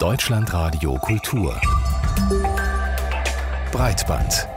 Deutschlandradio Kultur Breitband.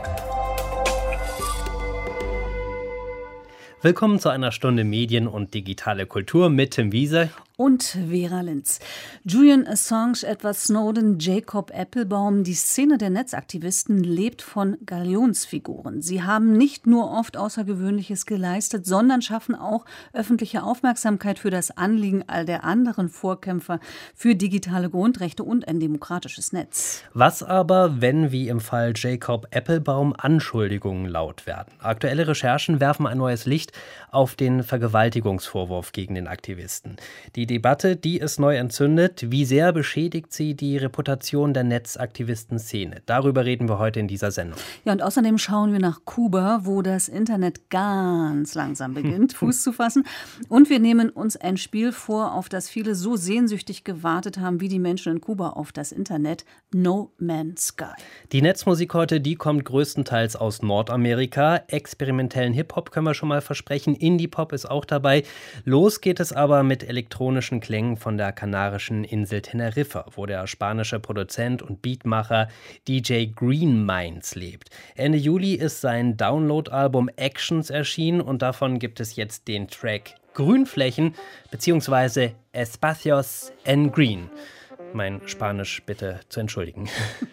Willkommen zu einer Stunde Medien und digitale Kultur mit Tim Wiese und Vera Linz. Julian Assange, Edward Snowden, Jacob Appelbaum, die Szene der Netzaktivisten lebt von Galionsfiguren. Sie haben nicht nur oft Außergewöhnliches geleistet, sondern schaffen auch öffentliche Aufmerksamkeit für das Anliegen all der anderen Vorkämpfer für digitale Grundrechte und ein demokratisches Netz. Was aber, wenn wie im Fall Jacob Appelbaum Anschuldigungen laut werden? Aktuelle Recherchen werfen ein neues Licht auf den Vergewaltigungsvorwurf gegen den Aktivisten. Die Debatte, die ist neu entzündet. Wie sehr beschädigt sie die Reputation der Netzaktivisten-Szene? Darüber reden wir heute in dieser Sendung. Ja, und außerdem schauen wir nach Kuba, wo das Internet ganz langsam beginnt, Fuß zu fassen. Und wir nehmen uns ein Spiel vor, auf das viele so sehnsüchtig gewartet haben, wie die Menschen in Kuba auf das Internet: No Man's Sky. Die Netzmusik heute, die kommt größtenteils aus Nordamerika. Experimentellen Hip-Hop können wir schon mal versprechen. Indie-Pop ist auch dabei. Los geht es aber mit elektronischen Klängen von der kanarischen Insel Teneriffa, wo der spanische Produzent und Beatmacher DJ Green Minds lebt. Ende Juli ist sein Download-Album Actions erschienen und davon gibt es jetzt den Track Grünflächen bzw. Espacios en Green. Mein Spanisch bitte zu entschuldigen.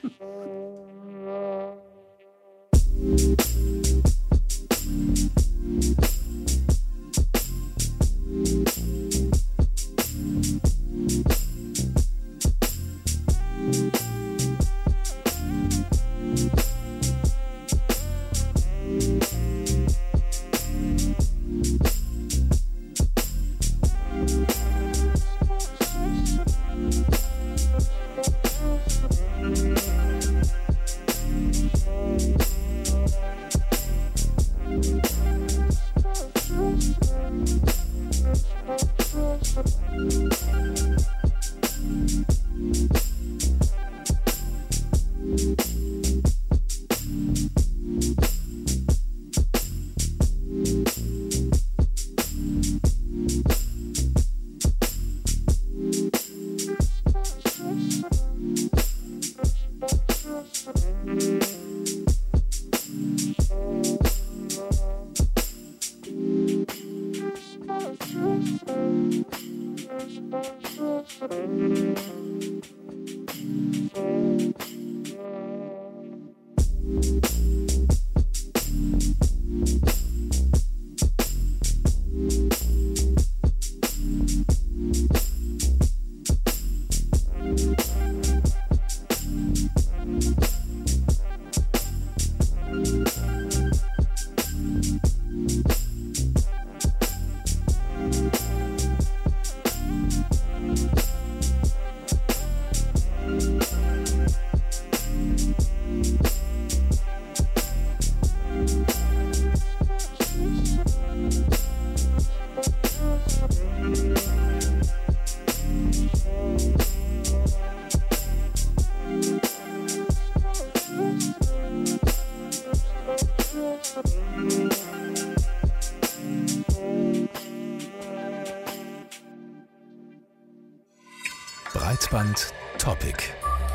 Breitband Topic.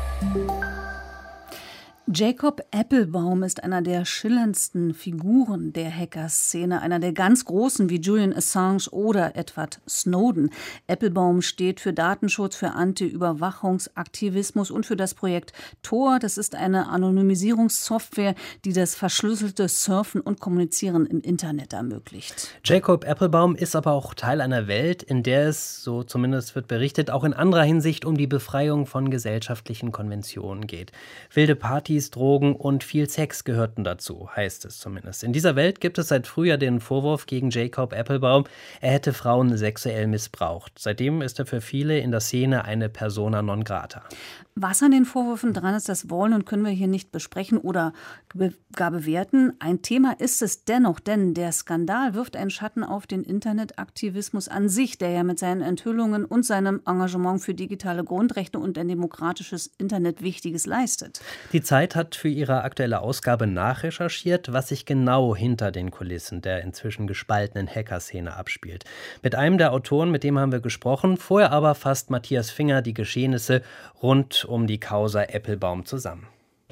Jacob Appelbaum ist einer der schillerndsten Figuren der Hacker-Szene, einer der ganz Großen wie Julian Assange oder Edward Snowden. Appelbaum steht für Datenschutz, für Anti-Überwachungsaktivismus und für das Projekt Tor. Das ist eine Anonymisierungssoftware, die das verschlüsselte Surfen und Kommunizieren im Internet ermöglicht. Jacob Appelbaum ist aber auch Teil einer Welt, in der es, so zumindest wird berichtet, auch in anderer Hinsicht um die Befreiung von gesellschaftlichen Konventionen geht. Wilde Partys, Drogen und viel Sex gehörten dazu, heißt es zumindest. In dieser Welt gibt es seit Frühjahr den Vorwurf gegen Jacob Appelbaum, er hätte Frauen sexuell missbraucht. Seitdem ist er für viele in der Szene eine Persona non grata. Was an den Vorwürfen dran ist, das wollen und können wir hier nicht besprechen oder gar bewerten. Ein Thema ist es dennoch, denn der Skandal wirft einen Schatten auf den Internetaktivismus an sich, der ja mit seinen Enthüllungen und seinem Engagement für digitale Grundrechte und ein demokratisches Internet Wichtiges leistet. Die Zeit Zeit hat für ihre aktuelle Ausgabe nachrecherchiert, was sich genau hinter den Kulissen der inzwischen gespaltenen Hacker-Szene abspielt. Mit einem der Autoren, mit dem haben wir gesprochen. Vorher aber fasst Matthias Finger die Geschehnisse rund um die Causa Eppelbaum zusammen.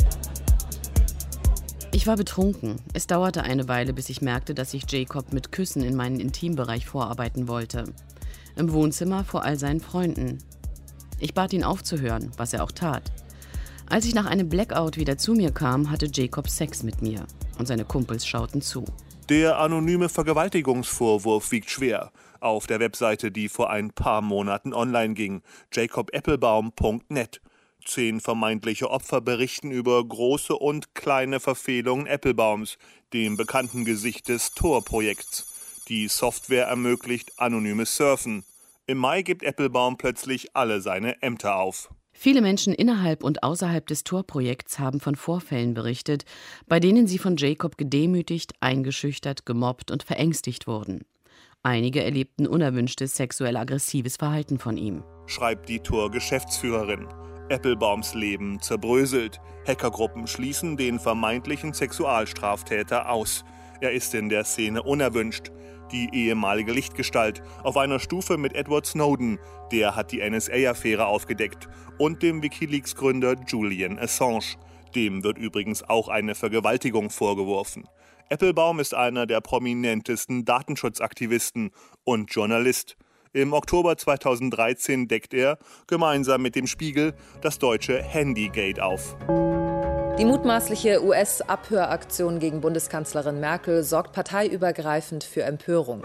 Ich war betrunken. Es dauerte eine Weile, bis ich merkte, dass sich Jacob mit Küssen in meinen Intimbereich vorarbeiten wollte. Im Wohnzimmer vor all seinen Freunden. Ich bat ihn aufzuhören, was er auch tat. Als ich nach einem Blackout wieder zu mir kam, hatte Jacob Sex mit mir. Und seine Kumpels schauten zu. Der anonyme Vergewaltigungsvorwurf wiegt schwer. Auf der Webseite, die vor ein paar Monaten online ging, jacobeppelbaum.net. 10 vermeintliche Opfer berichten über große und kleine Verfehlungen Eppelbaums, dem bekannten Gesicht des Tor-Projekts. Die Software ermöglicht anonymes Surfen. Im Mai gibt Eppelbaum plötzlich alle seine Ämter auf. Viele Menschen innerhalb und außerhalb des Tor-Projekts haben von Vorfällen berichtet, bei denen sie von Jacob gedemütigt, eingeschüchtert, gemobbt und verängstigt wurden. Einige erlebten unerwünschtes sexuell-aggressives Verhalten von ihm. Schreibt die Tor-Geschäftsführerin. Eppelbaums Leben zerbröselt. Hackergruppen schließen den vermeintlichen Sexualstraftäter aus. Er ist in der Szene unerwünscht. Die ehemalige Lichtgestalt auf einer Stufe mit Edward Snowden, der hat die NSA-Affäre aufgedeckt, und dem WikiLeaks-Gründer Julian Assange. Dem wird übrigens auch eine Vergewaltigung vorgeworfen. Eppelbaum ist einer der prominentesten Datenschutzaktivisten und Journalist. Im Oktober 2013 deckt er, gemeinsam mit dem Spiegel, das deutsche Handygate auf. Die mutmaßliche US-Abhöraktion gegen Bundeskanzlerin Merkel sorgt parteiübergreifend für Empörung.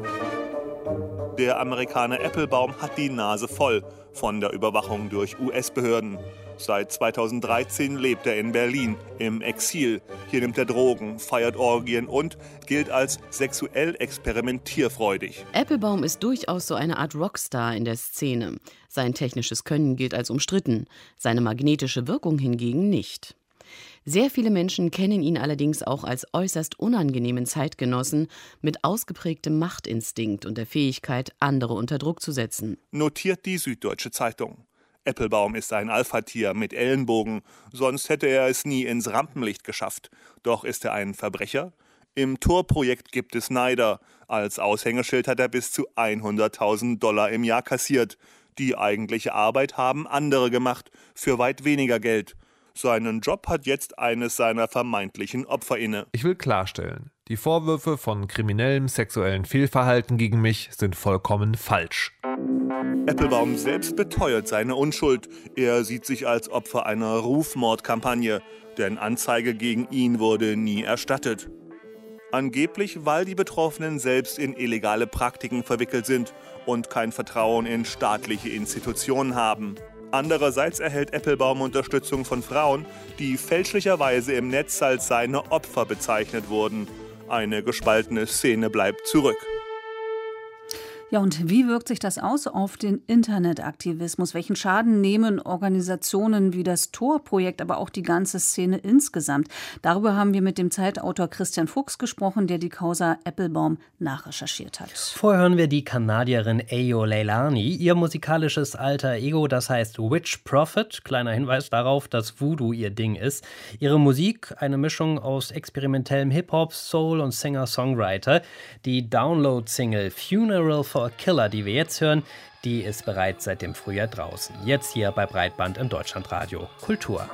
Der Amerikaner Eppelbaum hat die Nase voll von der Überwachung durch US-Behörden. Seit 2013 lebt er in Berlin, im Exil. Hier nimmt er Drogen, feiert Orgien und gilt als sexuell experimentierfreudig. Eppelbaum ist durchaus so eine Art Rockstar in der Szene. Sein technisches Können gilt als umstritten, seine magnetische Wirkung hingegen nicht. Sehr viele Menschen kennen ihn allerdings auch als äußerst unangenehmen Zeitgenossen mit ausgeprägtem Machtinstinkt und der Fähigkeit, andere unter Druck zu setzen. Notiert die Süddeutsche Zeitung. Eppelbaum ist ein Alpha-Tier mit Ellenbogen, sonst hätte er es nie ins Rampenlicht geschafft. Doch ist er ein Verbrecher? Im Tor-Projekt gibt es Neider. Als Aushängeschild hat er bis zu $100.000 im Jahr kassiert. Die eigentliche Arbeit haben andere gemacht, für weit weniger Geld. Seinen Job hat jetzt eines seiner vermeintlichen Opfer inne. Ich will klarstellen, die Vorwürfe von kriminellem sexuellen Fehlverhalten gegen mich sind vollkommen falsch. Eppelbaum selbst beteuert seine Unschuld. Er sieht sich als Opfer einer Rufmordkampagne, denn Anzeige gegen ihn wurde nie erstattet. Angeblich, weil die Betroffenen selbst in illegale Praktiken verwickelt sind und kein Vertrauen in staatliche Institutionen haben. Andererseits erhält Eppelbaum Unterstützung von Frauen, die fälschlicherweise im Netz als seine Opfer bezeichnet wurden. Eine gespaltene Szene bleibt zurück. Ja, und wie wirkt sich das aus auf den Internetaktivismus? Welchen Schaden nehmen Organisationen wie das Tor-Projekt, aber auch die ganze Szene insgesamt? Darüber haben wir mit dem Zeitautor Christian Fuchs gesprochen, der die Causa Eppelbaum nachrecherchiert hat. Vorher hören wir die Kanadierin Ayo Leilani. Ihr musikalisches Alter Ego, das heißt Witch Prophet. Kleiner Hinweis darauf, dass Voodoo ihr Ding ist. Ihre Musik, eine Mischung aus experimentellem Hip-Hop, Soul und Singer-Songwriter. Die Download-Single Funeral for a Killer, die wir jetzt hören, die ist bereits seit dem Frühjahr draußen. Jetzt hier bei Breitband im Deutschlandradio Kultur.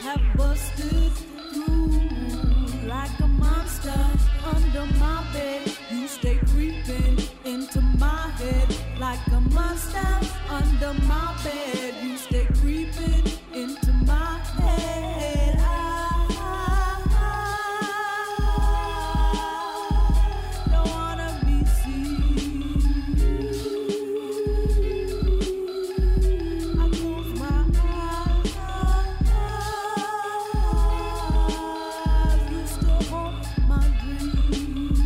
have busted through like a monster under my bed. You stay creeping into my head like a monster under my bed. You stay creeping into my head. I don't wanna be seen. I close my eyes. You still haunt my dreams.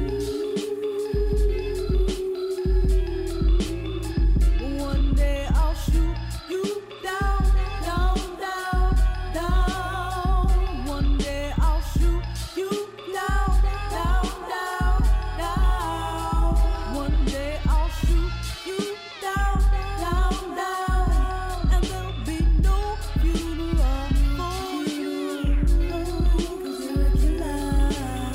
One day I'll shoot you down, down, down, down. One day I'll shoot you down, down, down, down. One day I'll shoot you down, down, down. And there'll be no funeral for you, 'cause you're a killer.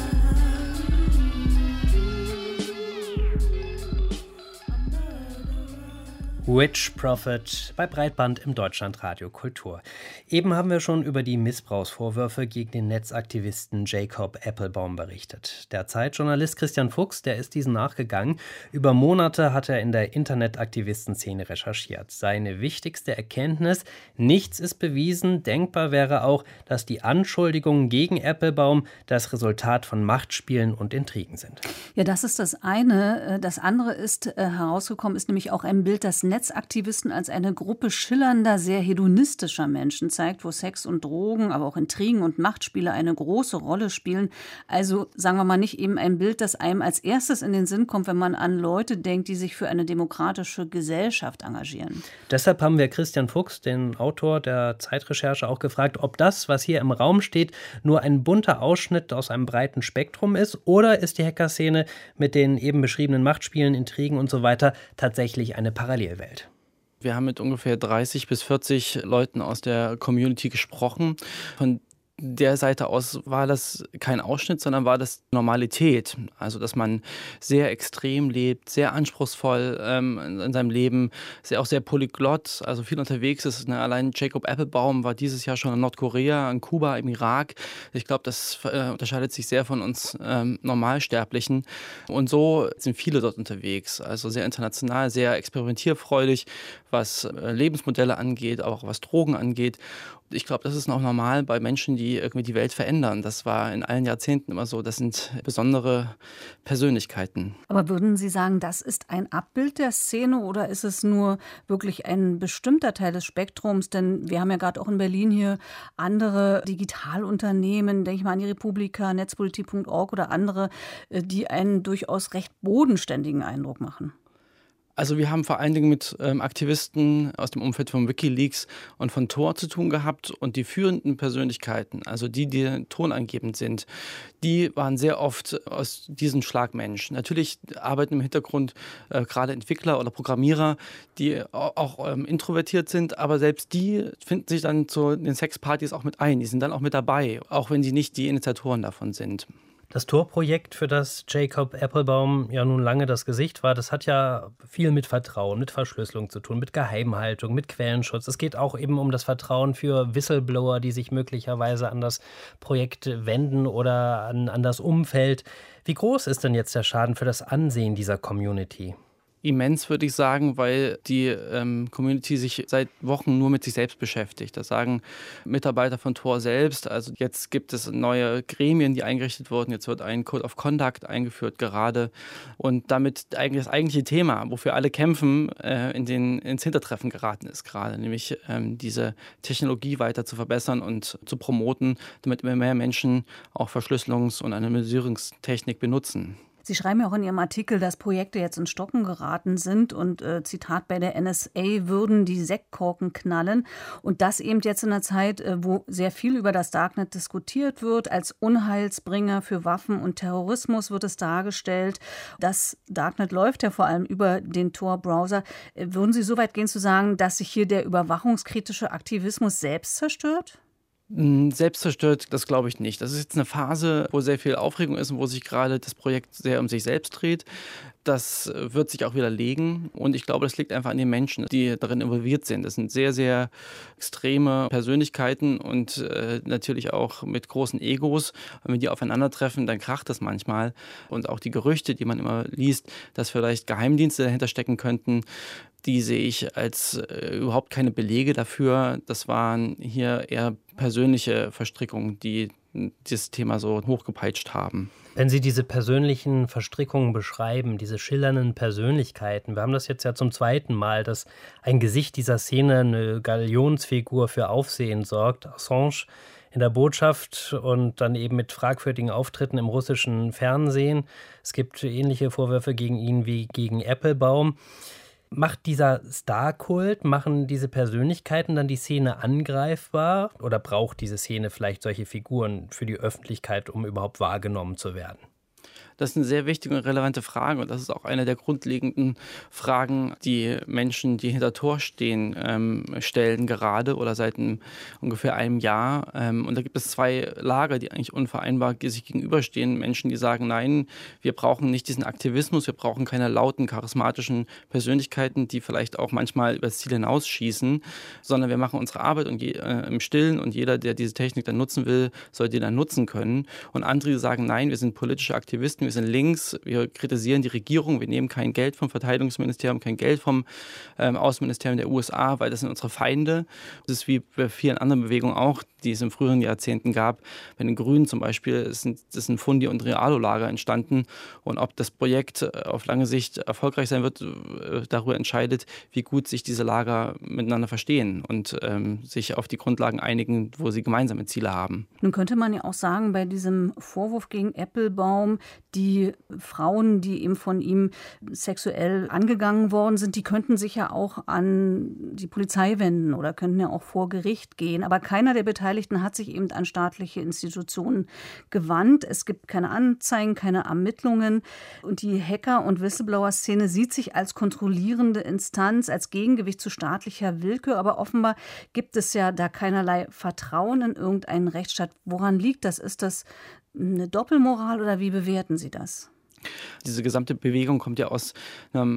Witch Prophet bei Breitband im Deutschlandradio Kultur. Eben haben wir schon über die Missbrauchsvorwürfe gegen den Netzaktivisten Jacob Appelbaum berichtet. Der Zeitjournalist Christian Fuchs, der ist diesen nachgegangen. Über Monate hat er in der Internetaktivistenszene recherchiert. Seine wichtigste Erkenntnis: Nichts ist bewiesen. Denkbar wäre auch, dass die Anschuldigungen gegen Appelbaum das Resultat von Machtspielen und Intrigen sind. Ja, das ist das eine. Das andere ist herausgekommen, ist nämlich auch ein Bild, das Netzaktivisten als eine Gruppe schillernder, sehr hedonistischer Menschen zeigt, wo Sex und Drogen, aber auch Intrigen und Machtspiele eine große Rolle spielen. Also sagen wir mal nicht eben ein Bild, das einem als erstes in den Sinn kommt, wenn man an Leute denkt, die sich für eine demokratische Gesellschaft engagieren. Deshalb haben wir Christian Fuchs, den Autor der Zeitrecherche, auch gefragt, ob das, was hier im Raum steht, nur ein bunter Ausschnitt aus einem breiten Spektrum ist, oder ist die Hackerszene mit den eben beschriebenen Machtspielen, Intrigen und so weiter tatsächlich eine Parallelwelt. Wir haben mit ungefähr 30 bis 40 Leuten aus der Community gesprochen. Von der Seite aus war das kein Ausschnitt, sondern war das Normalität. Also, dass man sehr extrem lebt, sehr anspruchsvoll in seinem Leben, auch sehr polyglott, also viel unterwegs ist. Ne? Allein Jacob Appelbaum war dieses Jahr schon in Nordkorea, in Kuba, im Irak. Ich glaube, das unterscheidet sich sehr von uns Normalsterblichen. Und so sind viele dort unterwegs. Also sehr international, sehr experimentierfreudig, was Lebensmodelle angeht, auch was Drogen angeht. Ich glaube, das ist noch normal bei Menschen, die irgendwie die Welt verändern. Das war in allen Jahrzehnten immer so. Das sind besondere Persönlichkeiten. Aber würden Sie sagen, das ist ein Abbild der Szene oder ist es nur wirklich ein bestimmter Teil des Spektrums? Denn wir haben ja gerade auch in Berlin hier andere Digitalunternehmen, denke ich mal an die Republika, Netzpolitik.org oder andere, die einen durchaus recht bodenständigen Eindruck machen. Also wir haben vor allen Dingen mit Aktivisten aus dem Umfeld von WikiLeaks und von Tor zu tun gehabt, und die führenden Persönlichkeiten, also die tonangebend sind, die waren sehr oft aus diesem Schlag Mensch. Natürlich arbeiten im Hintergrund gerade Entwickler oder Programmierer, die auch introvertiert sind, aber selbst die finden sich dann zu den Sexpartys auch mit ein. Die sind dann auch mit dabei, auch wenn sie nicht die Initiatoren davon sind. Das Tor-Projekt, für das Jacob Appelbaum ja nun lange das Gesicht war, das hat ja viel mit Vertrauen, mit Verschlüsselung zu tun, mit Geheimhaltung, mit Quellenschutz. Es geht auch eben um das Vertrauen für Whistleblower, die sich möglicherweise an das Projekt wenden oder an das Umfeld. Wie groß ist denn jetzt der Schaden für das Ansehen dieser Community? Immens, würde ich sagen, weil die Community sich seit Wochen nur mit sich selbst beschäftigt. Das sagen Mitarbeiter von Tor selbst. Also jetzt gibt es neue Gremien, die eingerichtet wurden. Jetzt wird ein Code of Conduct eingeführt gerade. Und damit eigentlich das eigentliche Thema, wofür alle kämpfen, ins Hintertreffen geraten ist gerade. Nämlich diese Technologie weiter zu verbessern und zu promoten, damit immer mehr Menschen auch Verschlüsselungs- und Anonymisierungstechnik benutzen. Sie schreiben ja auch in Ihrem Artikel, dass Projekte jetzt in Stocken geraten sind und Zitat, bei der NSA würden die Sektkorken knallen. Und das eben jetzt in einer Zeit, wo sehr viel über das Darknet diskutiert wird. Als Unheilsbringer für Waffen und Terrorismus wird es dargestellt. Das Darknet läuft ja vor allem über den Tor-Browser. Würden Sie so weit gehen zu sagen, dass sich hier der überwachungskritische Aktivismus selbst zerstört? Selbst zerstört, das glaube ich nicht. Das ist jetzt eine Phase, wo sehr viel Aufregung ist und wo sich gerade das Projekt sehr um sich selbst dreht. Das wird sich auch widerlegen und ich glaube, das liegt einfach an den Menschen, die darin involviert sind. Das sind sehr, sehr extreme Persönlichkeiten und natürlich auch mit großen Egos. Und wenn die aufeinandertreffen, dann kracht das manchmal. Und auch die Gerüchte, die man immer liest, dass vielleicht Geheimdienste dahinter stecken könnten, die sehe ich als überhaupt keine Belege dafür. Das waren hier eher persönliche Verstrickungen, die dieses Thema so hochgepeitscht haben. Wenn Sie diese persönlichen Verstrickungen beschreiben, diese schillernden Persönlichkeiten, wir haben das jetzt ja zum zweiten Mal, dass ein Gesicht dieser Szene, eine Galionsfigur für Aufsehen sorgt, Assange in der Botschaft und dann eben mit fragwürdigen Auftritten im russischen Fernsehen. Es gibt ähnliche Vorwürfe gegen ihn wie gegen Applebaum. Macht dieser Star-Kult, machen diese Persönlichkeiten dann die Szene angreifbar oder braucht diese Szene vielleicht solche Figuren für die Öffentlichkeit, um überhaupt wahrgenommen zu werden? Das ist eine sehr wichtige und relevante Frage und das ist auch eine der grundlegenden Fragen, die Menschen, die hinter Tor stehen, stellen gerade oder seit ungefähr einem Jahr. Und da gibt es zwei Lager, die eigentlich unvereinbar sich gegenüberstehen. Menschen, die sagen, nein, wir brauchen nicht diesen Aktivismus, wir brauchen keine lauten, charismatischen Persönlichkeiten, die vielleicht auch manchmal über das Ziel hinausschießen, sondern wir machen unsere Arbeit und im Stillen und jeder, der diese Technik dann nutzen will, soll die dann nutzen können. Und andere sagen, nein, wir sind politische Aktivisten, wir sind links, wir kritisieren die Regierung, wir nehmen kein Geld vom Verteidigungsministerium, kein Geld vom Außenministerium der USA, weil das sind unsere Feinde. Das ist wie bei vielen anderen Bewegungen auch, die es in früheren Jahrzehnten gab. Bei den Grünen zum Beispiel sind Fundi- und Realo-Lager entstanden und ob das Projekt auf lange Sicht erfolgreich sein wird, darüber entscheidet, wie gut sich diese Lager miteinander verstehen und sich auf die Grundlagen einigen, wo sie gemeinsame Ziele haben. Nun könnte man ja auch sagen, bei diesem Vorwurf gegen Applebaum, die Frauen, die eben von ihm sexuell angegangen worden sind, die könnten sich ja auch an die Polizei wenden oder könnten ja auch vor Gericht gehen. Aber keiner der Beteiligten hat sich eben an staatliche Institutionen gewandt. Es gibt keine Anzeigen, keine Ermittlungen. Und die Hacker- und Whistleblower-Szene sieht sich als kontrollierende Instanz, als Gegengewicht zu staatlicher Willkür. Aber offenbar gibt es ja da keinerlei Vertrauen in irgendeinen Rechtsstaat. Woran liegt das? Ist das eine Doppelmoral oder wie bewerten Sie das? Diese gesamte Bewegung kommt ja aus einem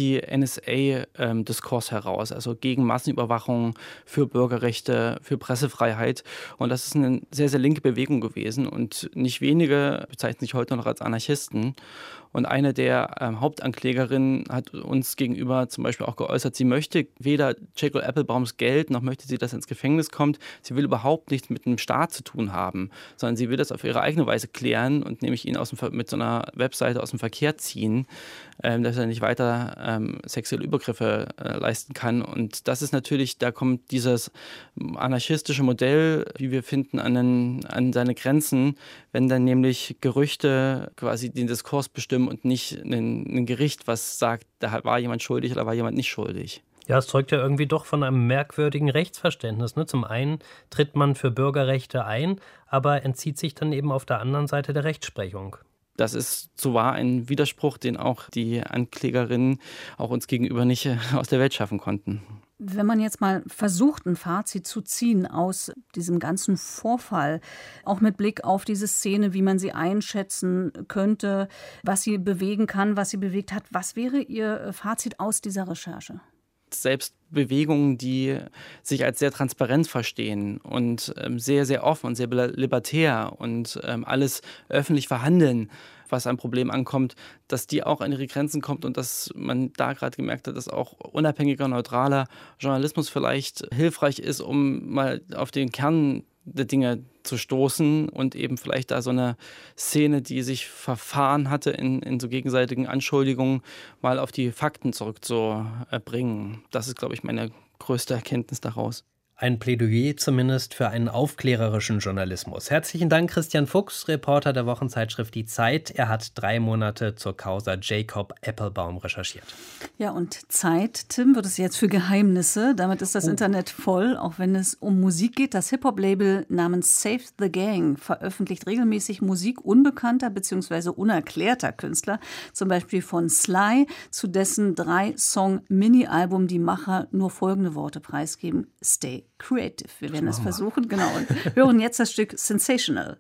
Anti-NSA-Diskurs heraus, also gegen Massenüberwachung, für Bürgerrechte, für Pressefreiheit. Und das ist eine sehr, sehr linke Bewegung gewesen. Und nicht wenige bezeichnen sich heute noch als Anarchisten. Und eine der Hauptanklägerinnen hat uns gegenüber zum Beispiel auch geäußert, sie möchte weder Jacob Applebaums Geld, noch möchte sie, dass er ins Gefängnis kommt. Sie will überhaupt nichts mit dem Staat zu tun haben, sondern sie will das auf ihre eigene Weise klären und nämlich ihn mit so einer Webseite aus dem Verkehr ziehen, dass er nicht weiter sexuelle Übergriffe leisten kann. Und das ist natürlich, da kommt dieses anarchistische Modell, wie wir finden, an seine Grenzen, wenn dann nämlich Gerüchte quasi den Diskurs bestimmen und nicht ein Gericht, was sagt, da war jemand schuldig oder war jemand nicht schuldig. Ja, es zeugt ja irgendwie doch von einem merkwürdigen Rechtsverständnis. Ne? Zum einen tritt man für Bürgerrechte ein, aber entzieht sich dann eben auf der anderen Seite der Rechtsprechung. Das ist so wahr ein Widerspruch, den auch die Anklägerinnen auch uns gegenüber nicht aus der Welt schaffen konnten. Wenn man jetzt mal versucht, ein Fazit zu ziehen aus diesem ganzen Vorfall, auch mit Blick auf diese Szene, wie man sie einschätzen könnte, was sie bewegen kann, was sie bewegt hat, was wäre Ihr Fazit aus dieser Recherche? Selbst Bewegungen, die sich als sehr transparent verstehen und sehr, sehr offen und sehr libertär und alles öffentlich verhandeln, was ein Problem ankommt, dass die auch an ihre Grenzen kommt und dass man da gerade gemerkt hat, dass auch unabhängiger, neutraler Journalismus vielleicht hilfreich ist, um mal auf den Kern der Dinge zu stoßen und eben vielleicht da so eine Szene, die sich verfahren hatte in so gegenseitigen Anschuldigungen, mal auf die Fakten zurückzubringen. Das ist, glaube ich, meine größte Erkenntnis daraus. Ein Plädoyer zumindest für einen aufklärerischen Journalismus. Herzlichen Dank, Christian Fuchs, Reporter der Wochenzeitschrift Die Zeit. Er hat 3 Monate zur Causa Jacob Applebaum recherchiert. Ja, und Zeit, Tim, wird es jetzt für Geheimnisse. Damit ist das Internet voll, auch wenn es um Musik geht. Das Hip-Hop-Label namens Save the Gang veröffentlicht regelmäßig Musik unbekannter bzw. unerklärter Künstler. Zum Beispiel von Sly, zu dessen 3-Song-Mini-Album die Macher nur folgende Worte preisgeben: Stay creative. Wir werden es versuchen, genau. Und hören jetzt das Stück Sensational.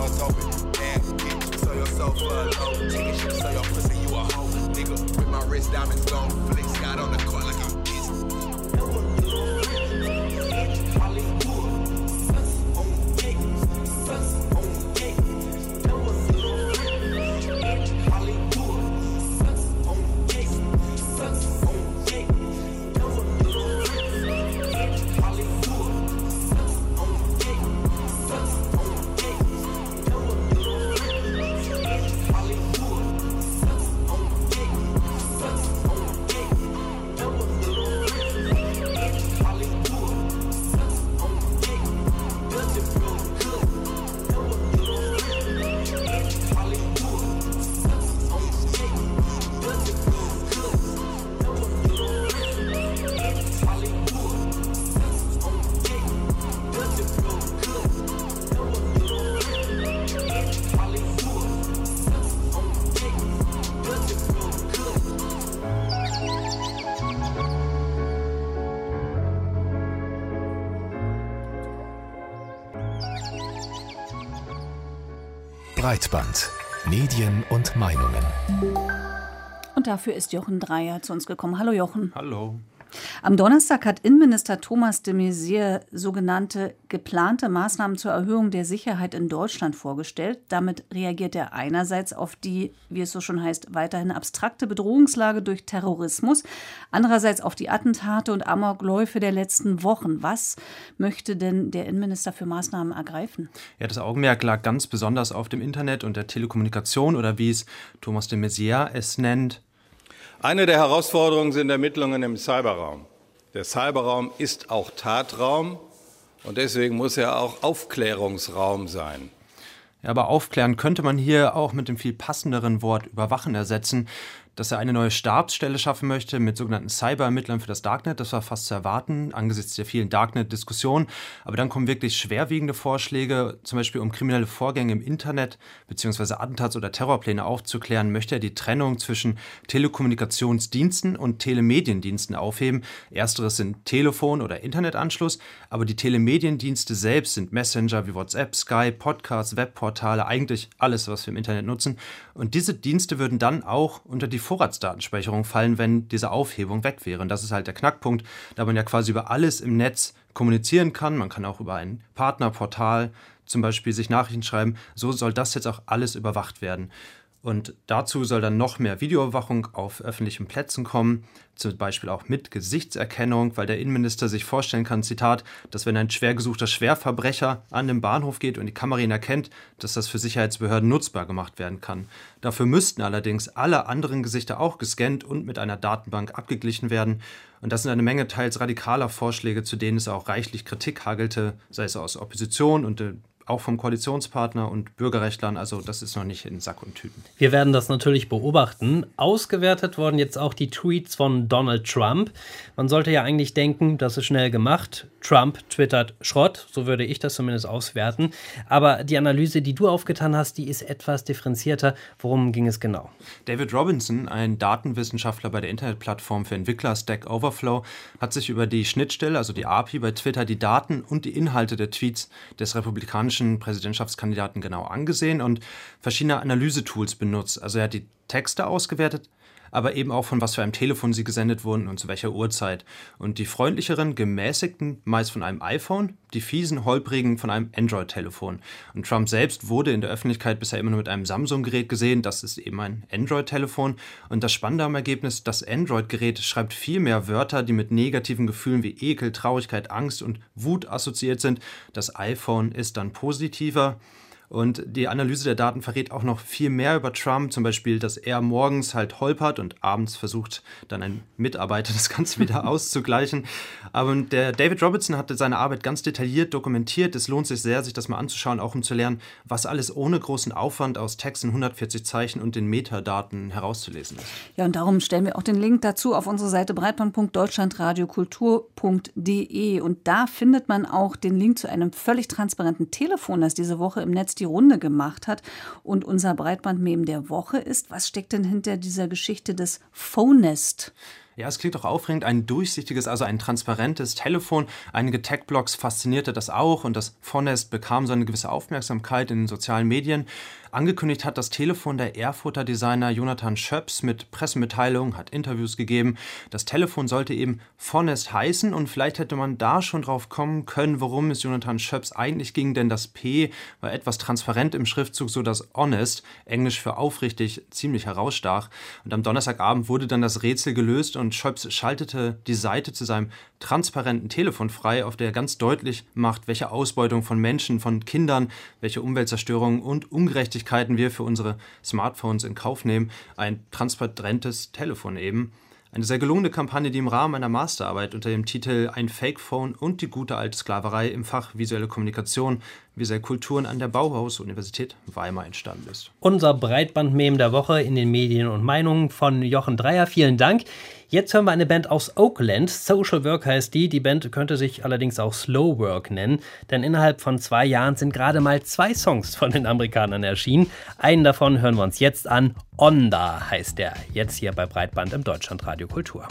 doors open. And get so your soul for a low. Taking shit, so your pussy, you a hoe. Nigga, with my wrist diamonds gone. Flick Scott on the court like I'm pissed. Breitband. Medien und Meinungen. Und dafür ist Jochen Dreier zu uns gekommen. Hallo Jochen. Hallo. Am Donnerstag hat Innenminister Thomas de Maizière sogenannte geplante Maßnahmen zur Erhöhung der Sicherheit in Deutschland vorgestellt. Damit reagiert er einerseits auf die, wie es so schon heißt, weiterhin abstrakte Bedrohungslage durch Terrorismus, andererseits auf die Attentate und Amokläufe der letzten Wochen. Was möchte denn der Innenminister für Maßnahmen ergreifen? Ja, das Augenmerk lag ganz besonders auf dem Internet und der Telekommunikation oder wie es Thomas de Maizière es nennt. Eine der Herausforderungen sind Ermittlungen im Cyberraum. Der Cyberraum ist auch Tatraum und deswegen muss er auch Aufklärungsraum sein. Ja, aber aufklären könnte man hier auch mit dem viel passenderen Wort überwachen ersetzen. Dass er eine neue Stabsstelle schaffen möchte mit sogenannten Cyberermittlern für das Darknet, das war fast zu erwarten, angesichts der vielen Darknet-Diskussionen. Aber dann kommen wirklich schwerwiegende Vorschläge, zum Beispiel um kriminelle Vorgänge im Internet bzw. Attentats- oder Terrorpläne aufzuklären, möchte er die Trennung zwischen Telekommunikationsdiensten und Telemediendiensten aufheben. Ersteres sind Telefon- oder Internetanschluss, aber die Telemediendienste selbst sind Messenger wie WhatsApp, Skype, Podcasts, Webportale, eigentlich alles, was wir im Internet nutzen. Und diese Dienste würden dann auch unter die Vorratsdatenspeicherung fallen, wenn diese Aufhebung weg wäre. Und das ist halt der Knackpunkt, da man ja quasi über alles im Netz kommunizieren kann. Man kann auch über ein Partnerportal zum Beispiel sich Nachrichten schreiben. So soll das jetzt auch alles überwacht werden. Und dazu soll dann noch mehr Videoüberwachung auf öffentlichen Plätzen kommen, zum Beispiel auch mit Gesichtserkennung, weil der Innenminister sich vorstellen kann, Zitat, dass wenn ein schwer gesuchter Schwerverbrecher an den Bahnhof geht und die Kamera ihn erkennt, dass das für Sicherheitsbehörden nutzbar gemacht werden kann. Dafür müssten allerdings alle anderen Gesichter auch gescannt und mit einer Datenbank abgeglichen werden. Und das sind eine Menge teils radikaler Vorschläge, zu denen es auch reichlich Kritik hagelte, sei es aus Opposition und auch vom Koalitionspartner und Bürgerrechtlern, also das ist noch nicht in Sack und Tüten. Wir werden das natürlich beobachten. Ausgewertet wurden jetzt auch die Tweets von Donald Trump. Man sollte ja eigentlich denken, das ist schnell gemacht. Trump twittert Schrott, so würde ich das zumindest auswerten. Aber die Analyse, die du aufgetan hast, die ist etwas differenzierter. Worum ging es genau? David Robinson, ein Datenwissenschaftler bei der Internetplattform für Entwickler Stack Overflow, hat sich über die Schnittstelle, also die API bei Twitter, die Daten und die Inhalte der Tweets des republikanischen Präsidentschaftskandidaten genau angesehen und verschiedene Analysetools benutzt. Also er hat die Texte ausgewertet, aber eben auch von was für einem Telefon sie gesendet wurden und zu welcher Uhrzeit. Und die freundlicheren, gemäßigten meist von einem iPhone, die fiesen, holprigen von einem Android-Telefon. Und Trump selbst wurde in der Öffentlichkeit bisher immer nur mit einem Samsung-Gerät gesehen. Das ist eben ein Android-Telefon. Und das Spannende am Ergebnis, das Android-Gerät schreibt viel mehr Wörter, die mit negativen Gefühlen wie Ekel, Traurigkeit, Angst und Wut assoziiert sind. Das iPhone ist dann positiver. Und die Analyse der Daten verrät auch noch viel mehr über Trump, zum Beispiel, dass er morgens halt holpert und abends versucht dann ein Mitarbeiter das Ganze wieder auszugleichen. Aber der David Robinson hatte seine Arbeit ganz detailliert dokumentiert. Es lohnt sich sehr, sich das mal anzuschauen, auch um zu lernen, was alles ohne großen Aufwand aus Texten, 140 Zeichen und den Metadaten herauszulesen ist. Ja, und darum stellen wir auch den Link dazu auf unsere Seite breitband.deutschlandradiokultur.de. Und da findet man auch den Link zu einem völlig transparenten Telefon, das diese Woche im Netz die Runde gemacht hat. Und unser Breitband-Meme der Woche ist, was steckt denn hinter dieser Geschichte des Phonest? Ja, es klingt auch aufregend. Ein durchsichtiges, also ein transparentes Telefon. Einige Tech-Blogs faszinierte das auch und das Fornest bekam so eine gewisse Aufmerksamkeit in den sozialen Medien. Angekündigt hat das Telefon der Erfurter Designer Jonathan Schöps mit Pressemitteilungen, hat Interviews gegeben. Das Telefon sollte eben Fornest heißen und vielleicht hätte man da schon drauf kommen können, worum es Jonathan Schöps eigentlich ging, denn das P war etwas transparent im Schriftzug, so dass Honest, Englisch für aufrichtig, ziemlich herausstach. Und am Donnerstagabend wurde dann das Rätsel gelöst und Schöps schaltete die Seite zu seinem transparenten Telefon frei, auf der er ganz deutlich macht, welche Ausbeutung von Menschen, von Kindern, welche Umweltzerstörung und Ungerechtigkeiten wir für unsere Smartphones in Kauf nehmen. Ein transparentes Telefon eben. Eine sehr gelungene Kampagne, die im Rahmen einer Masterarbeit unter dem Titel Ein Fake-Phone und die gute alte Sklaverei im Fach Visuelle Kommunikation, Visuelle Kulturen an der Bauhaus-Universität Weimar entstanden ist. Unser Breitband-Meme der Woche in den Medien und Meinungen von Jochen Dreier. Vielen Dank. Jetzt hören wir eine Band aus Oakland. Social Work heißt die. Die Band könnte sich allerdings auch Slow Work nennen, denn innerhalb von 2 Jahren sind gerade mal 2 Songs von den Amerikanern erschienen. Einen davon hören wir uns jetzt an. Onda heißt der. Jetzt hier bei Breitband im Deutschlandradio Kultur.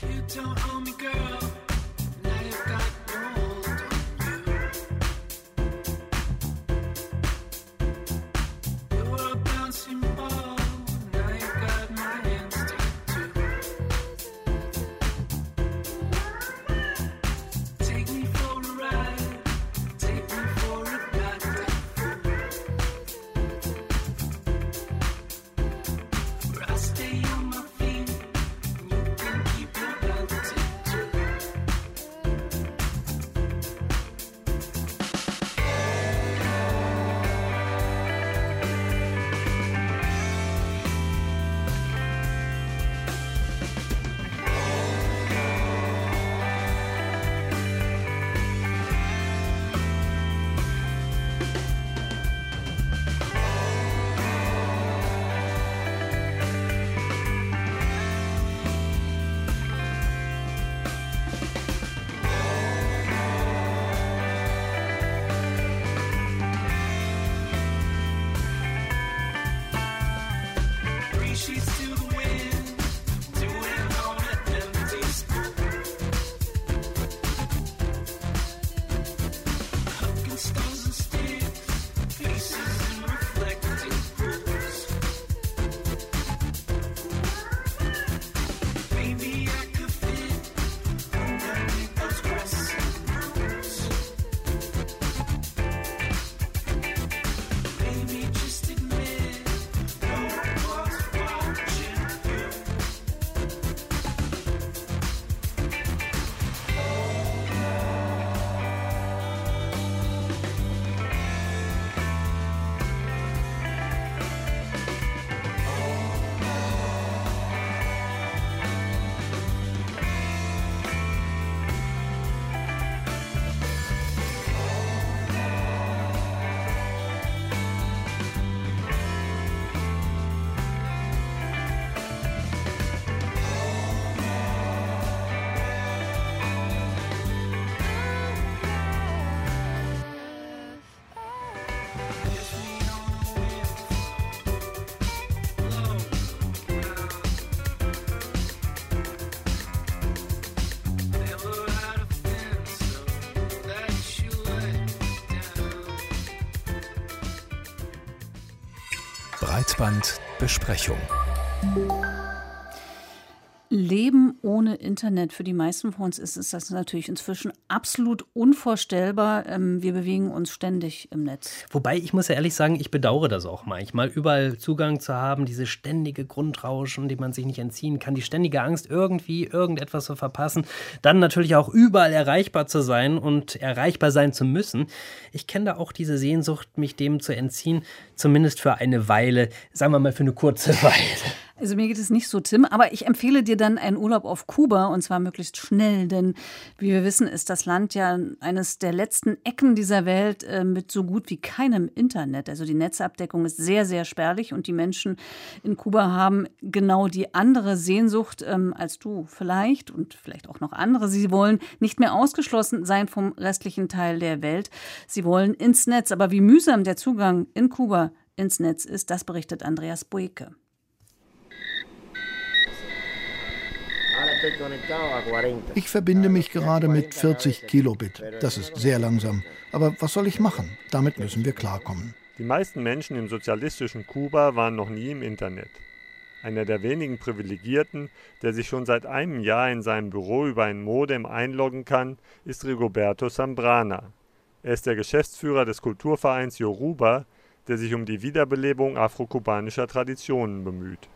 Breitbandbesprechung. Leben ohne Internet. Für die meisten von uns ist das natürlich inzwischen absolut unvorstellbar. Wir bewegen uns ständig im Netz. Wobei, ich muss ja ehrlich sagen, ich bedauere das auch manchmal, überall Zugang zu haben, diese ständige Grundrauschen, die man sich nicht entziehen kann, die ständige Angst, irgendwie irgendetwas zu verpassen. Dann natürlich auch überall erreichbar zu sein und erreichbar sein zu müssen. Ich kenne da auch diese Sehnsucht, mich dem zu entziehen, zumindest für eine Weile, sagen wir mal für eine kurze Weile. Also mir geht es nicht so, Tim, aber ich empfehle dir dann einen Urlaub auf Kuba und zwar möglichst schnell, denn wie wir wissen, ist das Land ja eines der letzten Ecken dieser Welt mit so gut wie keinem Internet. Also die Netzabdeckung ist sehr, sehr spärlich und die Menschen in Kuba haben genau die andere Sehnsucht als du vielleicht und vielleicht auch noch andere. Sie wollen nicht mehr ausgeschlossen sein vom restlichen Teil der Welt. Sie wollen ins Netz, aber wie mühsam der Zugang in Kuba ins Netz ist, das berichtet Andreas Boeke. Ich verbinde mich gerade mit 40 Kilobit. Das ist sehr langsam. Aber was soll ich machen? Damit müssen wir klarkommen. Die meisten Menschen im sozialistischen Kuba waren noch nie im Internet. Einer der wenigen Privilegierten, der sich schon seit einem Jahr in seinem Büro über ein Modem einloggen kann, ist Rigoberto Zambrana. Er ist der Geschäftsführer des Kulturvereins Yoruba, der sich um die Wiederbelebung afrokubanischer Traditionen bemüht.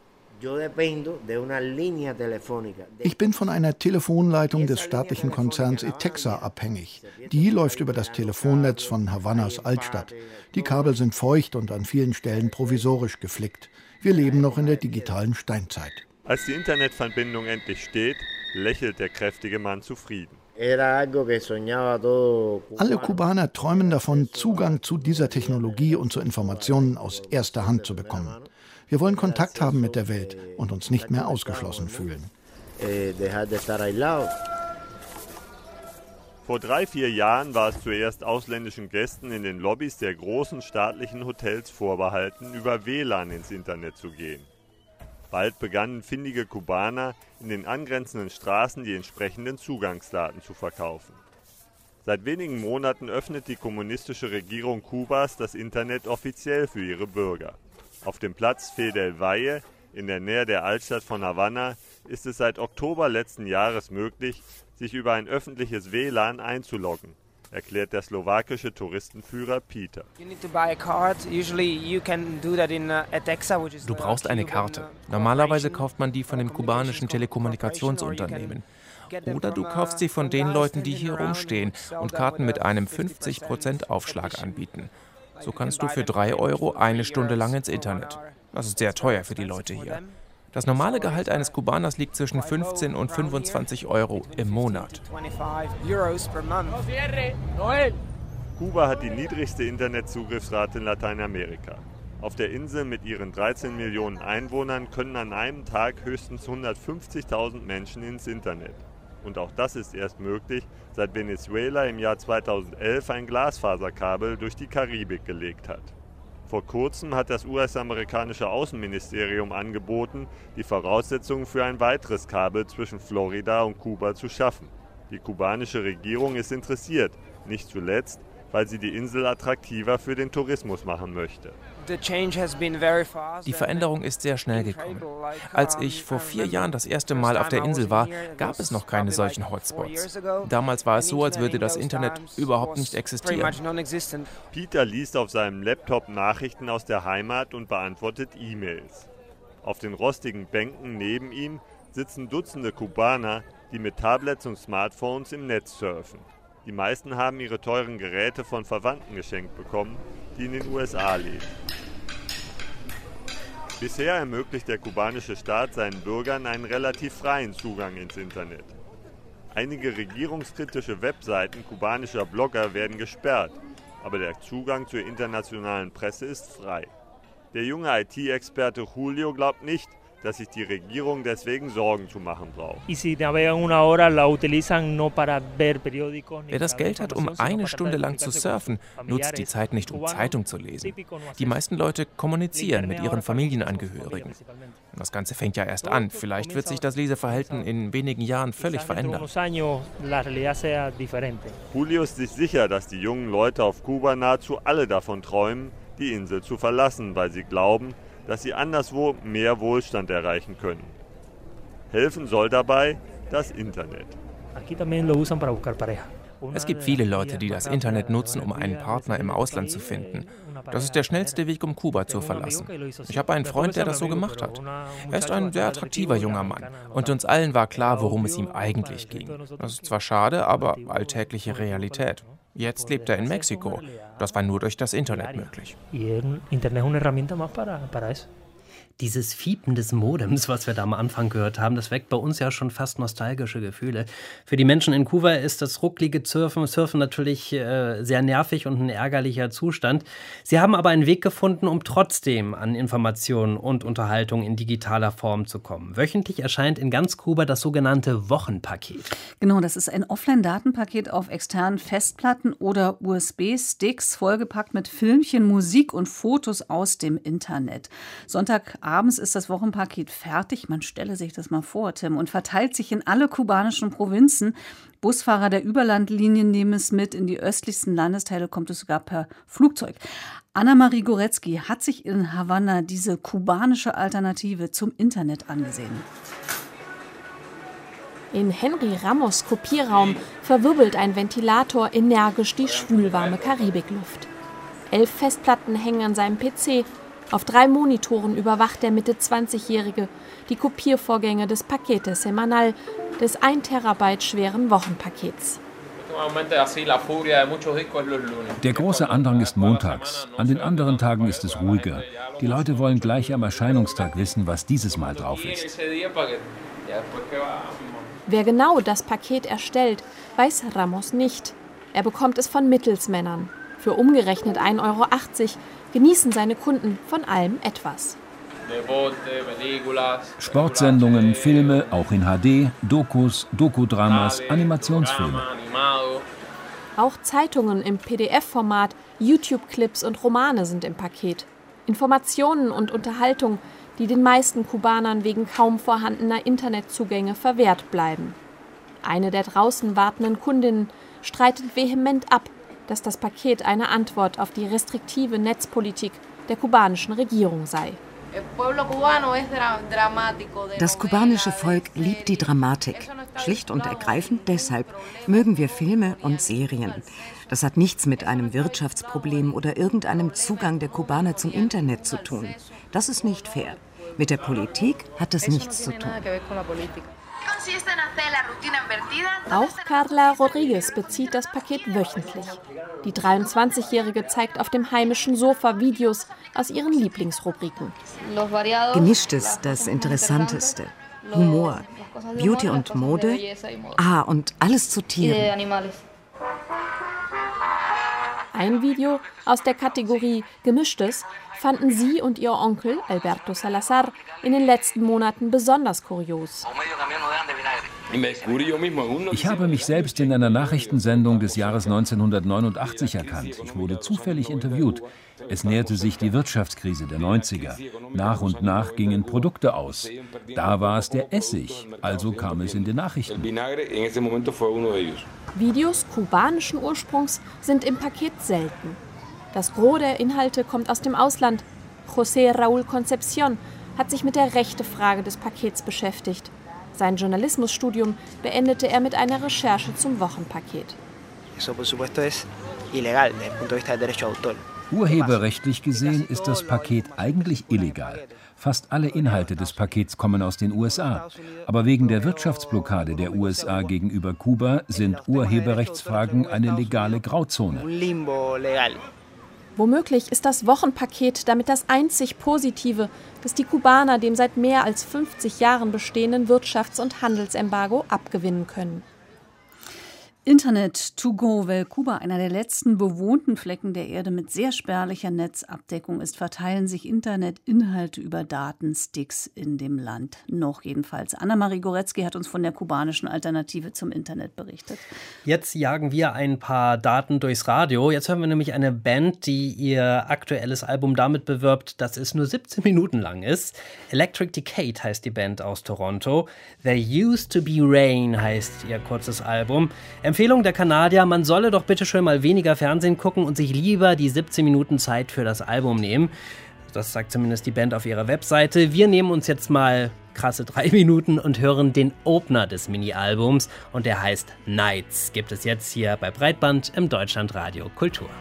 Ich bin von einer Telefonleitung des staatlichen Konzerns Etexa abhängig. Die läuft über das Telefonnetz von Havannas Altstadt. Die Kabel sind feucht und an vielen Stellen provisorisch geflickt. Wir leben noch in der digitalen Steinzeit. Als die Internetverbindung endlich steht, lächelt der kräftige Mann zufrieden. Alle Kubaner träumen davon, Zugang zu dieser Technologie und zu Informationen aus erster Hand zu bekommen. Wir wollen Kontakt haben mit der Welt und uns nicht mehr ausgeschlossen fühlen. Vor 3-4 Jahren war es zuerst ausländischen Gästen in den Lobbys der großen staatlichen Hotels vorbehalten, über WLAN ins Internet zu gehen. Bald begannen findige Kubaner in den angrenzenden Straßen die entsprechenden Zugangsdaten zu verkaufen. Seit wenigen Monaten öffnet die kommunistische Regierung Kubas das Internet offiziell für ihre Bürger. Auf dem Platz Fe del Valle in der Nähe der Altstadt von Havanna ist es seit Oktober letzten Jahres möglich, sich über ein öffentliches WLAN einzuloggen, erklärt der slowakische Touristenführer Peter. Du brauchst eine Karte. Normalerweise kauft man die von dem kubanischen Telekommunikationsunternehmen. Oder du kaufst sie von den Leuten, die hier rumstehen und Karten mit einem 50% Aufschlag anbieten. So kannst du für 3 € eine Stunde lang ins Internet. Das ist sehr teuer für die Leute hier. Das normale Gehalt eines Kubaners liegt zwischen 15 und 25 € im Monat. Kuba hat die niedrigste Internetzugriffsrate in Lateinamerika. Auf der Insel mit ihren 13 Millionen Einwohnern können an einem Tag höchstens 150.000 Menschen ins Internet. Und auch das ist erst möglich, seit Venezuela im Jahr 2011 ein Glasfaserkabel durch die Karibik gelegt hat. Vor kurzem hat das US-amerikanische Außenministerium angeboten, die Voraussetzungen für ein weiteres Kabel zwischen Florida und Kuba zu schaffen. Die kubanische Regierung ist interessiert, nicht zuletzt, weil sie die Insel attraktiver für den Tourismus machen möchte. Die Veränderung ist sehr schnell gekommen. Als ich vor 4 Jahren das erste Mal auf der Insel war, gab es noch keine solchen Hotspots. Damals war es so, als würde das Internet überhaupt nicht existieren. Peter liest auf seinem Laptop Nachrichten aus der Heimat und beantwortet E-Mails. Auf den rostigen Bänken neben ihm sitzen Dutzende Kubaner, die mit Tablets und Smartphones im Netz surfen. Die meisten haben ihre teuren Geräte von Verwandten geschenkt bekommen, die in den USA leben. Bisher ermöglicht der kubanische Staat seinen Bürgern einen relativ freien Zugang ins Internet. Einige regierungskritische Webseiten kubanischer Blogger werden gesperrt, aber der Zugang zur internationalen Presse ist frei. Der junge IT-Experte Julio glaubt nicht, dass sich die Regierung deswegen Sorgen zu machen braucht. Wer das Geld hat, um 1 Stunde lang zu surfen, nutzt die Zeit nicht, um Zeitung zu lesen. Die meisten Leute kommunizieren mit ihren Familienangehörigen. Das Ganze fängt ja erst an. Vielleicht wird sich das Leseverhalten in wenigen Jahren völlig verändern. Julio ist sich sicher, dass die jungen Leute auf Kuba nahezu alle davon träumen, die Insel zu verlassen, weil sie glauben, dass sie anderswo mehr Wohlstand erreichen können. Helfen soll dabei das Internet. Es gibt viele Leute, die das Internet nutzen, um einen Partner im Ausland zu finden. Das ist der schnellste Weg, um Kuba zu verlassen. Ich habe einen Freund, der das so gemacht hat. Er ist ein sehr attraktiver junger Mann. Und uns allen war klar, worum es ihm eigentlich ging. Das ist zwar schade, aber alltägliche Realität. Jetzt lebt er in Mexiko. Das war nur durch das Internet möglich. Dieses Fiepen des Modems, was wir da am Anfang gehört haben, das weckt bei uns ja schon fast nostalgische Gefühle. Für die Menschen in Kuba ist das rucklige Surfen natürlich sehr nervig und ein ärgerlicher Zustand. Sie haben aber einen Weg gefunden, um trotzdem an Informationen und Unterhaltung in digitaler Form zu kommen. Wöchentlich erscheint in ganz Kuba das sogenannte Wochenpaket. Genau, das ist ein Offline-Datenpaket auf externen Festplatten oder USB-Sticks, vollgepackt mit Filmchen, Musik und Fotos aus dem Internet. Sonntagabend Abends ist das Wochenpaket fertig. Man stelle sich das mal vor, Tim, und verteilt sich in alle kubanischen Provinzen. Busfahrer der Überlandlinien nehmen es mit. In die östlichsten Landesteile kommt es sogar per Flugzeug. Anna-Marie Goretzky hat sich in Havanna diese kubanische Alternative zum Internet angesehen. In Henry Ramos' Kopierraum verwirbelt ein Ventilator energisch die schwülwarme Karibikluft. 11 Festplatten hängen an seinem PC. Auf 3 Monitoren überwacht der Mitte-20-Jährige die Kopiervorgänge des Paquete Semanal, des 1 Terabyte schweren Wochenpakets. Der große Andrang ist montags. An den anderen Tagen ist es ruhiger. Die Leute wollen gleich am Erscheinungstag wissen, was dieses Mal drauf ist. Wer genau das Paket erstellt, weiß Ramos nicht. Er bekommt es von Mittelsmännern. Für umgerechnet 1,80 Euro genießen seine Kunden von allem etwas. Sportsendungen, Filme, auch in HD, Dokus, Dokudramas, Animationsfilme. Auch Zeitungen im PDF-Format, YouTube-Clips und Romane sind im Paket. Informationen und Unterhaltung, die den meisten Kubanern wegen kaum vorhandener Internetzugänge verwehrt bleiben. Eine der draußen wartenden Kundinnen streitet vehement ab, dass das Paket eine Antwort auf die restriktive Netzpolitik der kubanischen Regierung sei. Das kubanische Volk liebt die Dramatik. Schlicht und ergreifend deshalb mögen wir Filme und Serien. Das hat nichts mit einem Wirtschaftsproblem oder irgendeinem Zugang der Kubaner zum Internet zu tun. Das ist nicht fair. Mit der Politik hat das nichts zu tun. Auch Carla Rodriguez bezieht das Paket wöchentlich. Die 23-Jährige zeigt auf dem heimischen Sofa Videos aus ihren Lieblingsrubriken. Gemischt ist das Interessanteste. Humor, Beauty und Mode, und alles zu Tieren. Ein Video aus der Kategorie Gemischtes fanden sie und ihr Onkel Alberto Salazar in den letzten Monaten besonders kurios. Ich habe mich selbst in einer Nachrichtensendung des Jahres 1989 erkannt. Ich wurde zufällig interviewt. Es näherte sich die Wirtschaftskrise der 90er. Nach und nach gingen Produkte aus. Da war es der Essig, also kam es in den Nachrichten. Videos kubanischen Ursprungs sind im Paket selten. Das Gros der Inhalte kommt aus dem Ausland. José Raúl Concepción hat sich mit der Rechtefrage des Pakets beschäftigt. Sein Journalismusstudium beendete er mit einer Recherche zum Wochenpaket. Urheberrechtlich gesehen ist das Paket eigentlich illegal. Fast alle Inhalte des Pakets kommen aus den USA. Aber wegen der Wirtschaftsblockade der USA gegenüber Kuba sind Urheberrechtsfragen eine legale Grauzone. Womöglich ist das Wochenpaket damit das einzig Positive, das die Kubaner dem seit mehr als 50 Jahren bestehenden Wirtschafts- und Handelsembargo abgewinnen können. Internet to go, weil Kuba einer der letzten bewohnten Flecken der Erde mit sehr spärlicher Netzabdeckung ist, verteilen sich Internetinhalte über Datensticks in dem Land. Noch jedenfalls. Anna-Marie Goretzky hat uns von der kubanischen Alternative zum Internet berichtet. Jetzt jagen wir ein paar Daten durchs Radio. Jetzt hören wir nämlich eine Band, die ihr aktuelles Album damit bewirbt, dass es nur 17 Minuten lang ist. Electric Decade heißt die Band aus Toronto. There Used to Be Rain heißt ihr kurzes Album. Empfehlung der Kanadier, man solle doch bitte schön mal weniger Fernsehen gucken und sich lieber die 17 Minuten Zeit für das Album nehmen. Das sagt zumindest die Band auf ihrer Webseite. Wir nehmen uns jetzt mal krasse 3 Minuten und hören den Opener des Mini-Albums. Und der heißt Nights. Gibt es jetzt hier bei Breitband im Deutschlandradio Kultur.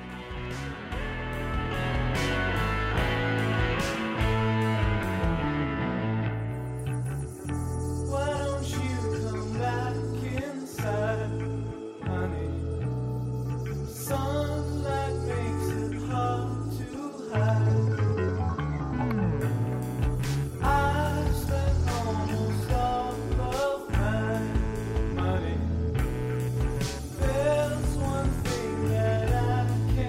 There's one thing that I can't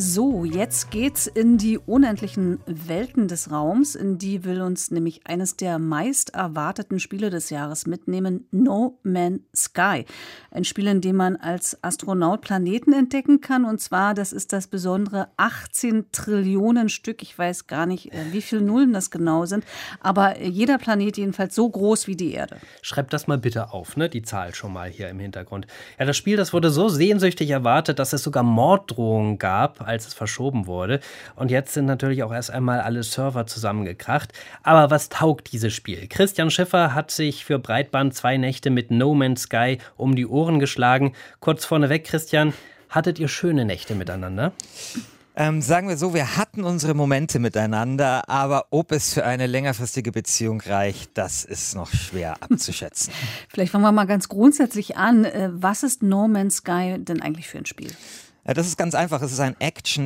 So, jetzt geht's in die unendlichen Welten des Raums. In die will uns nämlich eines der meist erwarteten Spiele des Jahres mitnehmen, No Man's Sky. Ein Spiel, in dem man als Astronaut Planeten entdecken kann. Und zwar, das ist das besondere 18 Trillionen Stück. Ich weiß gar nicht, wie viele Nullen das genau sind. Aber jeder Planet jedenfalls so groß wie die Erde. Schreibt das mal bitte auf, ne? Die Zahl schon mal hier im Hintergrund. Ja, das Spiel, das wurde so sehnsüchtig erwartet, dass es sogar Morddrohungen gab, als es verschoben wurde. Und jetzt sind natürlich auch erst einmal alle Server zusammengekracht. Aber was taugt dieses Spiel? Christian Schiffer hat sich für Breitband 2 Nächte mit No Man's Sky um die Ohren geschlagen. Kurz vorneweg, Christian, hattet ihr schöne Nächte miteinander? Sagen wir so, wir hatten unsere Momente miteinander, aber ob es für eine längerfristige Beziehung reicht, das ist noch schwer abzuschätzen. Vielleicht fangen wir mal ganz grundsätzlich an. Was ist No Man's Sky denn eigentlich für ein Spiel? Das ist ganz einfach. Es ist ein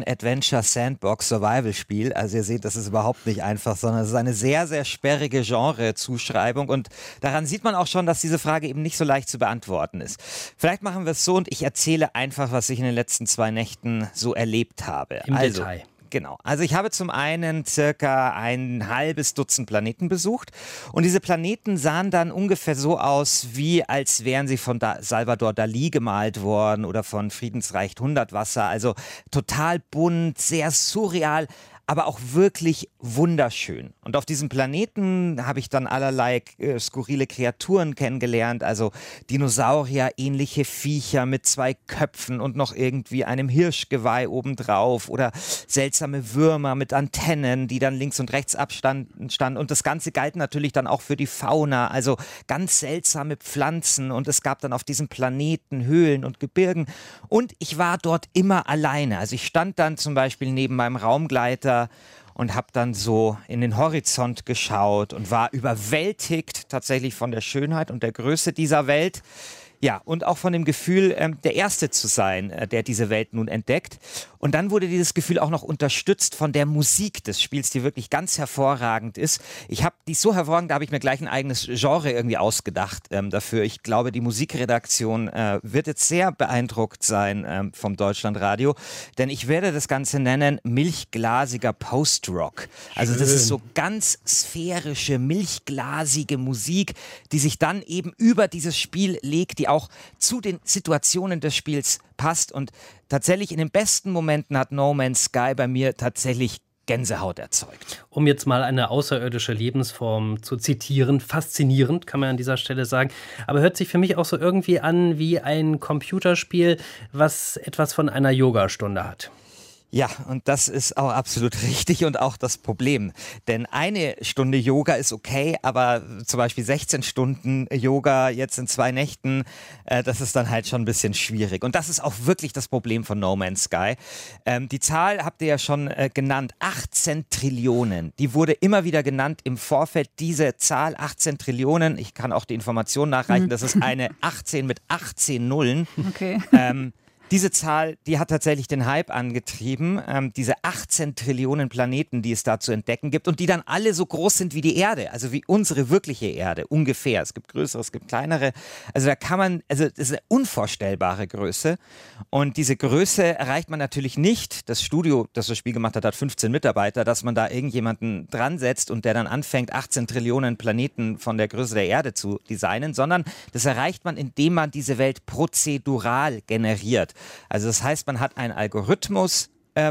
Action-Adventure-Sandbox-Survival-Spiel. Also ihr seht, das ist überhaupt nicht einfach, sondern es ist eine sehr, sehr sperrige Genre-Zuschreibung. Und daran sieht man auch schon, dass diese Frage eben nicht so leicht zu beantworten ist. Vielleicht machen wir es so und ich erzähle einfach, was ich in den letzten 2 Nächten so erlebt habe. Im Detail. Genau. Also ich habe zum einen circa ein halbes Dutzend Planeten besucht und diese Planeten sahen dann ungefähr so aus, wie als wären sie von Salvador Dalí gemalt worden oder von Friedensreich Hundertwasser. Also total bunt, sehr surreal, aber auch wirklich wunderschön. Und auf diesem Planeten habe ich dann allerlei skurrile Kreaturen kennengelernt, also Dinosaurier-ähnliche Viecher mit 2 Köpfen und noch irgendwie einem Hirschgeweih obendrauf oder seltsame Würmer mit Antennen, die dann links und rechts abstanden. Und das Ganze galt natürlich dann auch für die Fauna, also ganz seltsame Pflanzen. Und es gab dann auf diesem Planeten Höhlen und Gebirgen. Und ich war dort immer alleine. Also ich stand dann zum Beispiel neben meinem Raumgleiter und habe dann so in den Horizont geschaut und war überwältigt tatsächlich von der Schönheit und der Größe dieser Welt. Ja, und auch von dem Gefühl, der Erste zu sein, der diese Welt nun entdeckt. Und dann wurde dieses Gefühl auch noch unterstützt von der Musik des Spiels, die wirklich ganz hervorragend ist. Die ist so hervorragend, da habe ich mir gleich ein eigenes Genre irgendwie ausgedacht dafür. Ich glaube, die Musikredaktion wird jetzt sehr beeindruckt sein vom Deutschlandradio, denn ich werde das Ganze nennen milchglasiger Post-Rock. Also das ist so ganz sphärische, milchglasige Musik, die sich dann eben über dieses Spiel legt, die auch zu den Situationen des Spiels passt. Und tatsächlich in den besten Momenten hat No Man's Sky bei mir tatsächlich Gänsehaut erzeugt. Um jetzt mal eine außerirdische Lebensform zu zitieren, faszinierend, kann man an dieser Stelle sagen. Aber hört sich für mich auch so irgendwie an wie ein Computerspiel, was etwas von einer Yogastunde hat. Ja, und das ist auch absolut richtig und auch das Problem. Denn 1 Stunde Yoga ist okay, aber zum Beispiel 16 Stunden Yoga jetzt in 2 Nächten, das ist dann halt schon ein bisschen schwierig. Und das ist auch wirklich das Problem von No Man's Sky. Die Zahl habt ihr ja schon genannt, 18 Trillionen. Die wurde immer wieder genannt im Vorfeld, diese Zahl 18 Trillionen. Ich kann auch die Information nachreichen, das ist eine 18 mit 18 Nullen. Okay. Diese Zahl, die hat tatsächlich den Hype angetrieben, diese 18 Trillionen Planeten, die es da zu entdecken gibt und die dann alle so groß sind wie die Erde, also wie unsere wirkliche Erde, ungefähr. Es gibt größere, es gibt kleinere. Also das ist eine unvorstellbare Größe und diese Größe erreicht man natürlich nicht. Das Studio, das das Spiel gemacht hat, hat 15 Mitarbeiter, dass man da irgendjemanden dran setzt und der dann anfängt, 18 Trillionen Planeten von der Größe der Erde zu designen, sondern das erreicht man, indem man diese Welt prozedural generiert. Also das heißt, man hat einen Algorithmus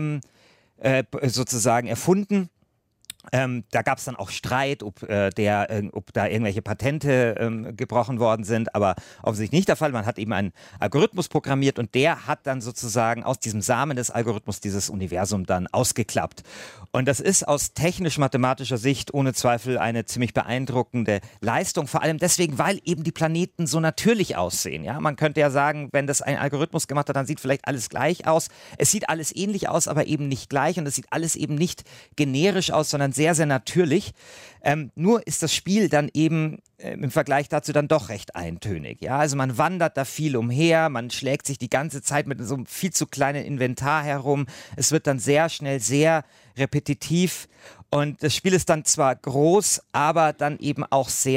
sozusagen erfunden. Da gab es dann auch Streit, ob da irgendwelche Patente gebrochen worden sind, aber offensichtlich nicht der Fall. Man hat eben einen Algorithmus programmiert und der hat dann sozusagen aus diesem Samen des Algorithmus dieses Universum dann ausgeklappt. Und das ist aus technisch-mathematischer Sicht ohne Zweifel eine ziemlich beeindruckende Leistung, vor allem deswegen, weil eben die Planeten so natürlich aussehen. Ja? Man könnte ja sagen, wenn das ein Algorithmus gemacht hat, dann sieht vielleicht alles gleich aus. Es sieht alles ähnlich aus, aber eben nicht gleich und es sieht alles eben nicht generisch aus, sondern sehr, sehr natürlich. Nur ist das Spiel dann eben im Vergleich dazu dann doch recht eintönig. Ja? Also man wandert da viel umher, man schlägt sich die ganze Zeit mit so einem viel zu kleinen Inventar herum. Es wird dann sehr schnell sehr repetitiv und das Spiel ist dann zwar groß, aber dann eben auch sehr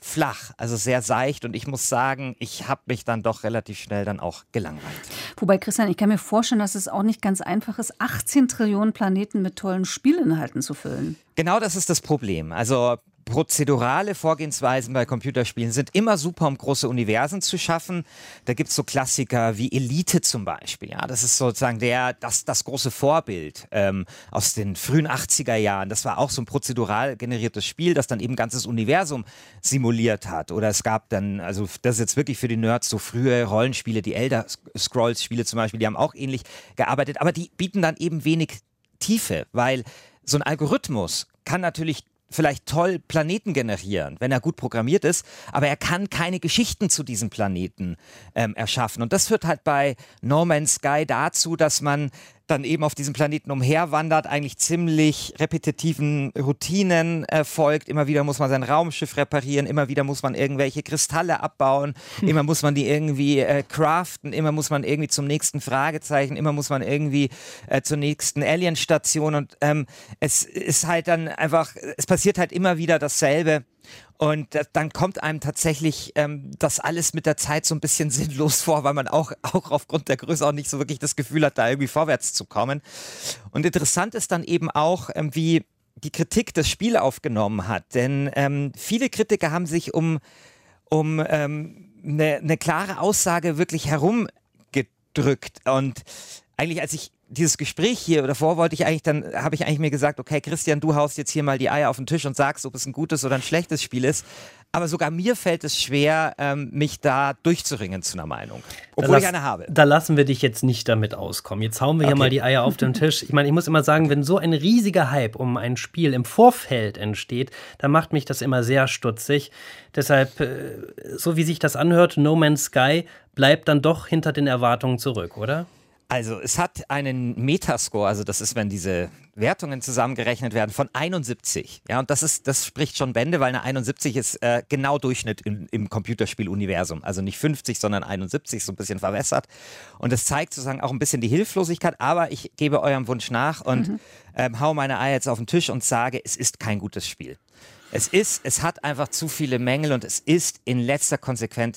flach, also sehr seicht und ich muss sagen, ich habe mich dann doch relativ schnell dann auch gelangweilt. Wobei, Christian, ich kann mir vorstellen, dass es auch nicht ganz einfach ist, 18 Trillionen Planeten mit tollen Spielinhalten zu füllen. Genau das ist das Problem. Also prozedurale Vorgehensweisen bei Computerspielen sind immer super, um große Universen zu schaffen. Da gibt es so Klassiker wie Elite zum Beispiel. Ja, das ist sozusagen das große Vorbild aus den frühen 80er Jahren. Das war auch so ein prozedural generiertes Spiel, das dann eben ein ganzes Universum simuliert hat. Oder es gab dann, also das ist jetzt wirklich für die Nerds, so frühe Rollenspiele, die Elder Scrolls Spiele zum Beispiel, die haben auch ähnlich gearbeitet, aber die bieten dann eben wenig Tiefe, weil so ein Algorithmus kann natürlich vielleicht toll Planeten generieren, wenn er gut programmiert ist, aber er kann keine Geschichten zu diesen Planeten erschaffen. Und das führt halt bei No Man's Sky dazu, dass man dann eben auf diesem Planeten umherwandert, eigentlich ziemlich repetitiven Routinen folgt. Immer wieder muss man sein Raumschiff reparieren, immer wieder muss man irgendwelche Kristalle abbauen, immer muss man die irgendwie craften, immer muss man irgendwie zum nächsten Fragezeichen, immer muss man irgendwie zur nächsten Alien-Station und es ist halt dann einfach, es passiert halt immer wieder dasselbe. Und dann kommt einem tatsächlich das alles mit der Zeit so ein bisschen sinnlos vor, weil man auch aufgrund der Größe auch nicht so wirklich das Gefühl hat, da irgendwie vorwärts zu kommen. Und interessant ist dann eben auch, wie die Kritik das Spiel aufgenommen hat. Denn viele Kritiker haben sich um eine klare Aussage wirklich herumgedrückt. Und eigentlich, als ich dieses Gespräch hier davor habe ich eigentlich mir gesagt, okay, Christian, du haust jetzt hier mal die Eier auf den Tisch und sagst, ob es ein gutes oder ein schlechtes Spiel ist. Aber sogar mir fällt es schwer, mich da durchzuringen zu einer Meinung, obwohl ich eine habe. Da lassen wir dich jetzt nicht damit auskommen. Jetzt hauen wir hier mal die Eier auf den Tisch. Ich meine, ich muss immer sagen, wenn so ein riesiger Hype um ein Spiel im Vorfeld entsteht, dann macht mich das immer sehr stutzig. Deshalb, so wie sich das anhört, No Man's Sky bleibt dann doch hinter den Erwartungen zurück, oder? Also es hat einen Metascore, also das ist, wenn diese Wertungen zusammengerechnet werden, von 71. Ja, und das spricht schon Bände, weil eine 71 ist genau Durchschnitt im Computerspieluniversum. Also nicht 50, sondern 71, so ein bisschen verwässert. Und das zeigt sozusagen auch ein bisschen die Hilflosigkeit, aber ich gebe eurem Wunsch nach und hau meine Eier jetzt auf den Tisch und sage, es ist kein gutes Spiel. Es hat einfach zu viele Mängel und es ist in letzter Konsequenz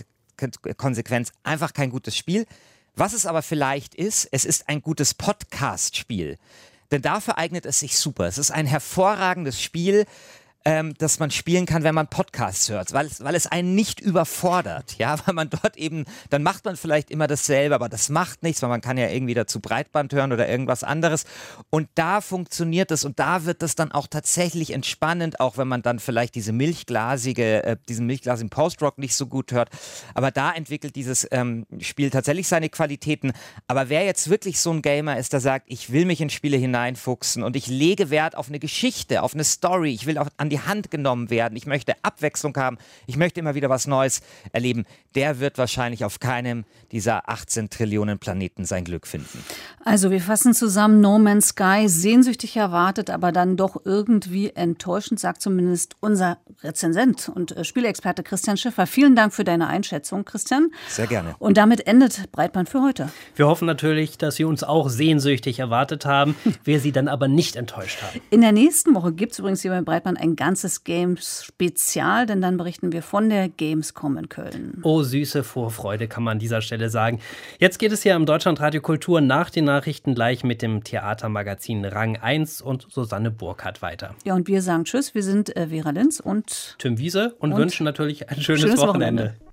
einfach kein gutes Spiel. Was es aber vielleicht ist, es ist ein gutes Podcast-Spiel. Denn dafür eignet es sich super. Es ist ein hervorragendes Spiel, das man spielen kann, wenn man Podcasts hört, weil es einen nicht überfordert, ja, weil man dort eben, dann macht man vielleicht immer dasselbe, aber das macht nichts, weil man kann ja irgendwie dazu Breitband hören oder irgendwas anderes und da funktioniert es und da wird es dann auch tatsächlich entspannend, auch wenn man dann vielleicht diesen milchglasigen Post-Rock nicht so gut hört, aber da entwickelt dieses Spiel tatsächlich seine Qualitäten, aber wer jetzt wirklich so ein Gamer ist, der sagt, ich will mich in Spiele hineinfuchsen und ich lege Wert auf eine Geschichte, auf eine Story, ich will auch an die Hand genommen werden, ich möchte Abwechslung haben, ich möchte immer wieder was Neues erleben, der wird wahrscheinlich auf keinem dieser 18 Trillionen Planeten sein Glück finden. Also wir fassen zusammen, No Man's Sky, sehnsüchtig erwartet, aber dann doch irgendwie enttäuschend, sagt zumindest unser Rezensent und Spielexperte Christian Schiffer. Vielen Dank für deine Einschätzung, Christian. Sehr gerne. Und damit endet Breitband für heute. Wir hoffen natürlich, dass Sie uns auch sehnsüchtig erwartet haben, wir Sie dann aber nicht enttäuscht haben. In der nächsten Woche gibt es übrigens hier bei Breitband ein ganzes Games-Spezial, denn dann berichten wir von der Gamescom in Köln. Oh, süße Vorfreude, kann man an dieser Stelle sagen. Jetzt geht es hier am Deutschlandradio Kultur nach den Nachrichten gleich mit dem Theatermagazin Rang 1 und Susanne Burkhardt weiter. Ja, und wir sagen Tschüss, wir sind Vera Linz und Tim Wiese und wünschen natürlich ein schönes Wochenende.